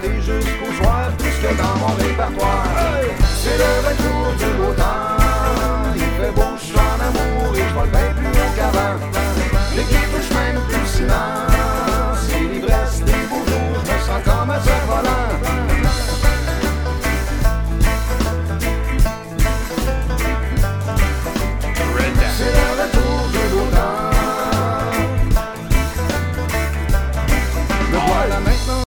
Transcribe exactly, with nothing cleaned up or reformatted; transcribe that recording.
chanter jusqu'au soir tout ce que dans mon répertoire. Hey! C'est le retour du beau temps.